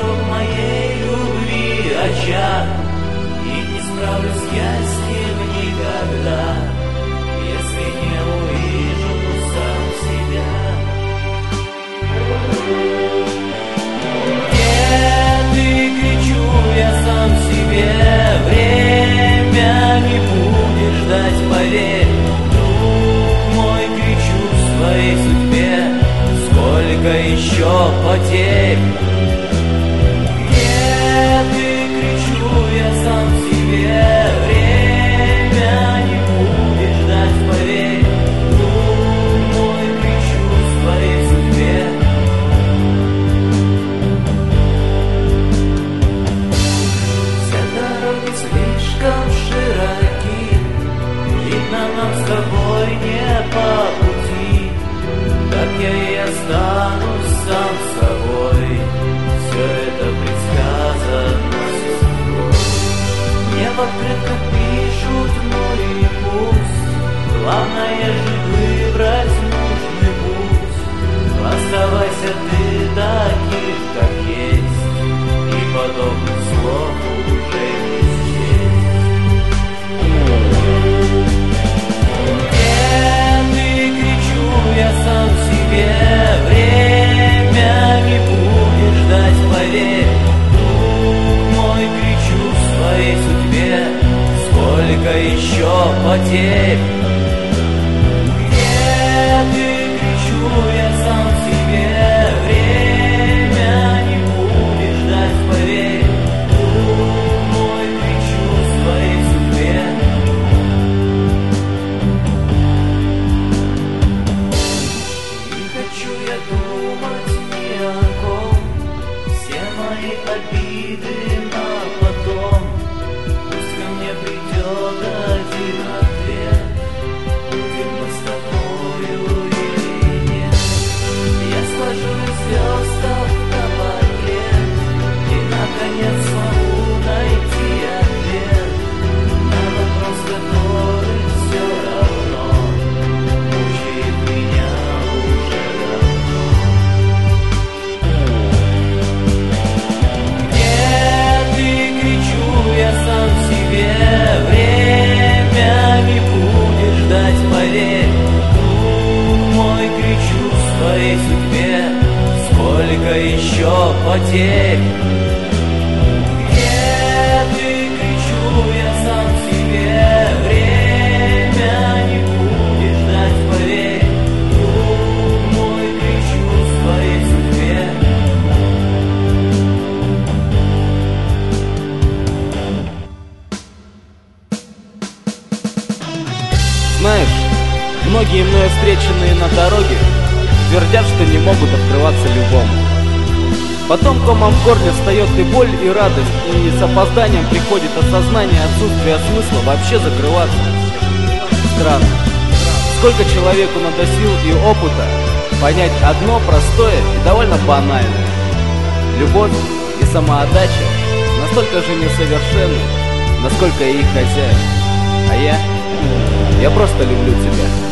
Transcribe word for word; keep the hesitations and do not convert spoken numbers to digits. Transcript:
в моей любви очаг, и не справлюсь я с ним никогда, если не увижу сам себя. Где ты, кричу я сам себе, время не будет ждать, поверь. Друг мой, кричу своей судьбе, сколько еще потерь. Где ты, кричу я сам себе, время не будет ждать, поверь. Друг мой, кричу своей судьбе. Все дороги слишком широки, видно нам с тобой не по пути. Так я и останусь сам собой, все это предсказано судьбой. Мне в открытках пишут, ну и пусть, главное же выбрать нужный путь. Оставайся ты таким, как есть, и подобных слов уже не счесть. Я сам себе, время не будет ждать, поверь. Друг мой, кричу своей судьбе, сколько еще потерь. Где ты, кричу я сам себе, время не будет ждать, поверь. Друг мой, кричу своей судьбе. Думать ни о ком, все мои обиды на потом. Пусть ко мне придет один ответ, будем мы с тобою или нет. Я сложу из звезд на паркет и наконец смогу найти ответ на вопрос, который все равно мучает меня. Я сам себе, время не будет ждать, поверь. Друг мой, кричу своей судьбе, сколько еще потерь. Где ты, кричу я сам себе, время не будет ждать, поверь. Друг мой, кричу своей судьбе. Знаешь, многие мною встреченные на дороге твердят, что не могут открываться любому. Потом комом в горле встает и боль, и радость, и с опозданием приходит осознание отсутствия смысла вообще закрываться. Странно. Сколько человеку надо сил и опыта понять одно простое и довольно банальное. Любовь и самоотдача настолько же несовершенны, насколько и их хозяин. А я... Я просто люблю тебя.